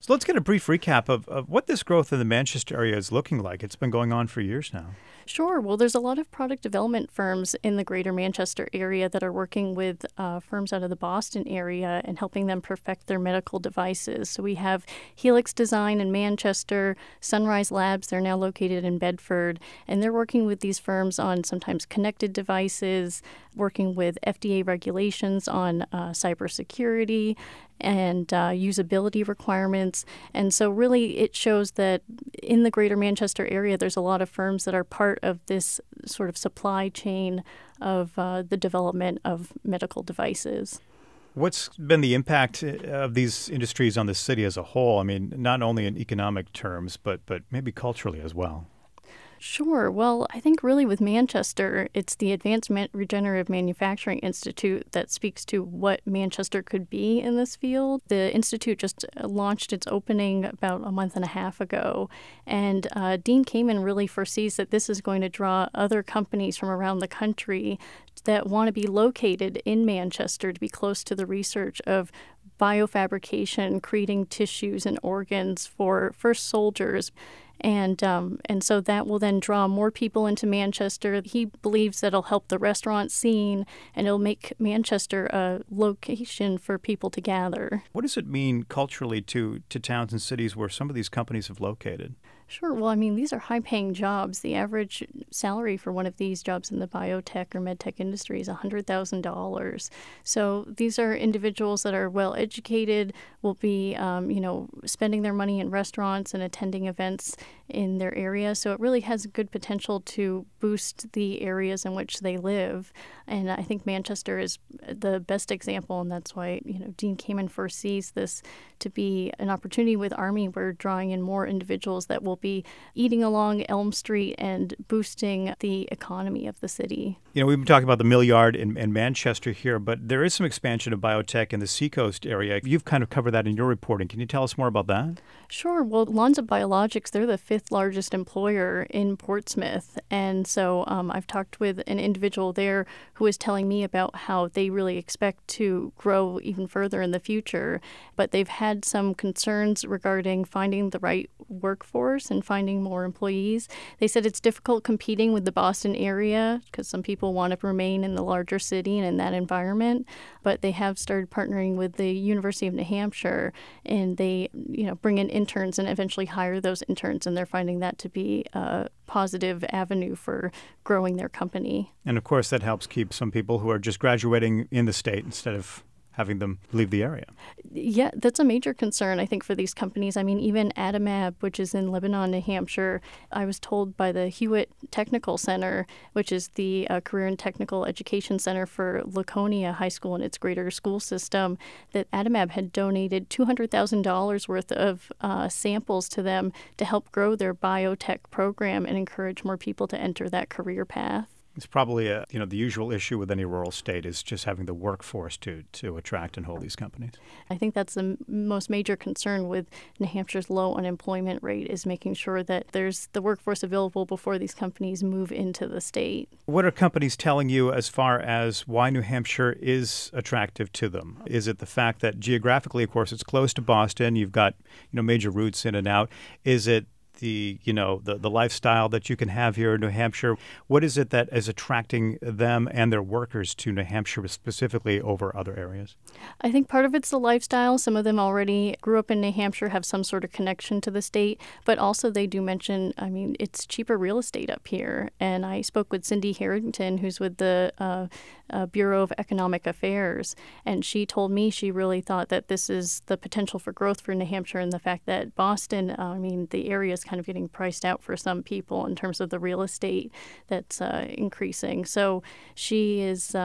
So let's get a brief recap of what this growth in the Manchester area is looking like. It's been going on for years now. Sure. Well, there's a lot of product development firms in the greater Manchester area that are working with firms out of the Boston area and helping them perfect their medical devices. So we have Helix Design in Manchester, Sunrise Labs, they're now located in Bedford, and they're working with these firms on sometimes connected devices, working with FDA regulations on cybersecurity and usability requirements. And so really it shows that in the greater Manchester area, there's a lot of firms that are part of this sort of supply chain of the development of medical devices. What's been the impact of these industries on the city as a whole? I mean, not only in economic terms, but maybe culturally as well. Sure. Well, I think really with Manchester, it's the Advanced Regenerative Manufacturing Institute that speaks to what Manchester could be in this field. The institute just launched its opening about a month and a half ago, and Dean Kamen really foresees that this is going to draw other companies from around the country that want to be located in Manchester to be close to the research of biofabrication, creating tissues and organs for first soldiers. And so that will then draw more people into Manchester. He believes that it'll help the restaurant scene and it'll make Manchester a location for people to gather. What does it mean culturally to towns and cities where some of these companies have located? Sure. Well, I mean, these are high-paying jobs. The average salary for one of these jobs in the biotech or medtech industry is $100,000. So these are individuals that are well-educated, will be, spending their money in restaurants and attending events in their area. So it really has good potential to boost the areas in which they live. And I think Manchester is the best example, and that's why, Dean Kamen foresees this to be an opportunity with Army. We're drawing in more individuals that will be eating along Elm Street and boosting the economy of the city. We've been talking about the Mill Yard in Manchester here, but there is some expansion of biotech in the Seacoast area. You've kind of covered that in your reporting. Can you tell us more about that? Sure. Well, Lonza Biologics, they're the fifth largest employer in Portsmouth. And so I've talked with an individual there who is telling me about how they really expect to grow even further in the future. But they've had some concerns regarding finding the right workforce and finding more employees. They said it's difficult competing with the Boston area because some people want to remain in the larger city and in that environment. But they have started partnering with the University of New Hampshire, and they, bring in interns and eventually hire those interns, and they're finding that to be a positive avenue for growing their company. And of course, that helps keep some people who are just graduating in the state instead of having them leave the area. Yeah, that's a major concern, I think, for these companies. I mean, even Adimab, which is in Lebanon, New Hampshire, I was told by the Hewitt Technical Center, which is the Career and Technical Education Center for Laconia High School and its greater school system, that Adimab had donated $200,000 worth of samples to them to help grow their biotech program and encourage more people to enter that career path. It's probably the usual issue with any rural state is just having the workforce to attract and hold these companies. I think that's the most major concern with New Hampshire's low unemployment rate, is making sure that there's the workforce available before these companies move into the state. What are companies telling you as far as why New Hampshire is attractive to them? Is it the fact that geographically, of course, it's close to Boston, you've got major routes in and out? Is it the lifestyle that you can have here in New Hampshire? What is it that is attracting them and their workers to New Hampshire specifically over other areas? I think part of it's the lifestyle. Some of them already grew up in New Hampshire, have some sort of connection to the state, but also they do mention, it's cheaper real estate up here. And I spoke with Cindy Harrington, who's with the Bureau of Economic Affairs, and she told me she really thought that this is the potential for growth for New Hampshire, and the fact that Boston, the area is kind of getting priced out for some people in terms of the real estate that's increasing. So she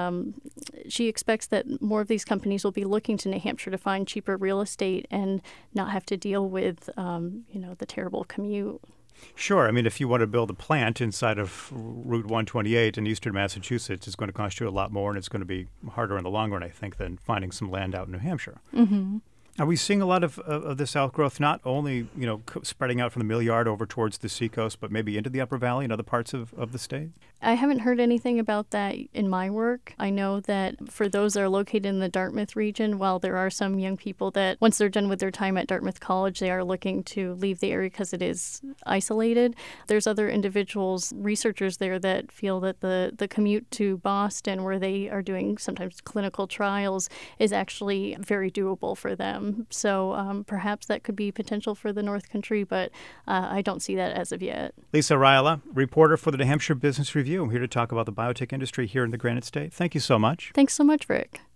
expects that more of these companies will be looking to New Hampshire to find cheaper real estate and not have to deal with, the terrible commute. Sure. If you want to build a plant inside of Route 128 in eastern Massachusetts, it's going to cost you a lot more, and it's going to be harder in the long run, I think, than finding some land out in New Hampshire. Mm-hmm. Are we seeing a lot of this outgrowth, not only spreading out from the mill yard over towards the seacoast, but maybe into the Upper Valley and other parts of the state? I haven't heard anything about that in my work. I know that for those that are located in the Dartmouth region, while there are some young people that once they're done with their time at Dartmouth College, they are looking to leave the area because it is isolated. There's other individuals, researchers there that feel that the commute to Boston, where they are doing sometimes clinical trials, is actually very doable for them. So perhaps that could be potential for the North Country, but I don't see that as of yet. Lisa Rajala, reporter for the New Hampshire Business Review. I'm here to talk about the biotech industry here in the Granite State. Thank you so much. Thanks so much, Rick.